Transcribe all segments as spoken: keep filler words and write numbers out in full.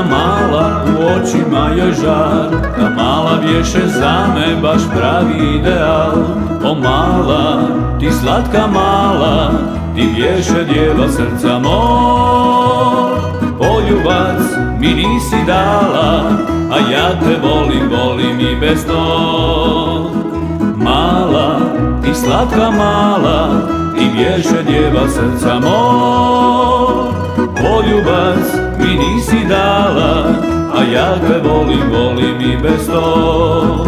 mala, u očima joj žar. Ta mala bješe za me baš pravi ideal. O mala, ti slatka mala, ti bješe djeva srca moj. Poljubac mi nisi dala, a ja te volim, volim i bez tog. Mala, ti slatka mala, ti bješe djeva srca moj. Poljubac mi nisi dala, a ja te volim, volim i bez tog.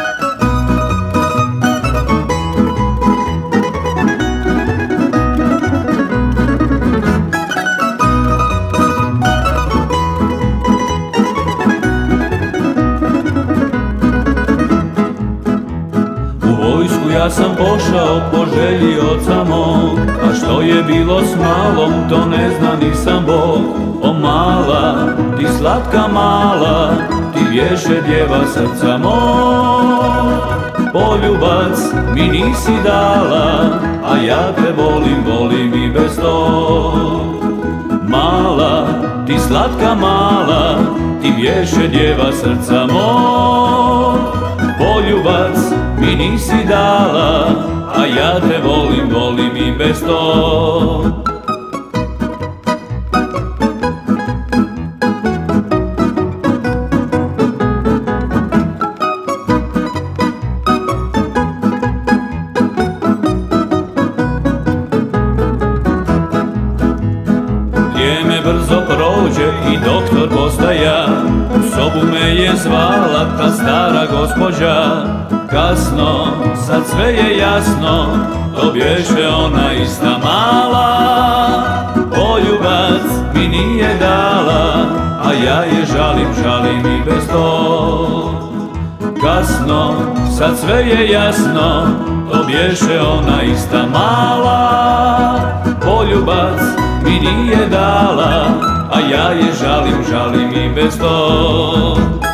Ja sam pošao po želji oca mog, a što je bilo s malom, to ne zna nisam Bog. O mala, ti slatka mala, ti bješe djeva srca moj. Poljubac mi nisi dala, a ja te volim, volim i bez tog. Mala, ti slatka mala, ti bješe djeva srca moj. Poljubac mi nisi dala, a ja te volim, volim i bez tog. Vrijeme brzo prođe i doktor postaja, u sobu me je zvala ta stara gospođa. Kasno, sad sve je jasno, to bješe ona ista mala. Poljubac mi nije dala, a ja je žalim, žalim i bez tog. Kasno, sad sve je jasno, to bješe ona ista mala. Poljubac mi nije dala, a ja je žalim, žalim i bez tog.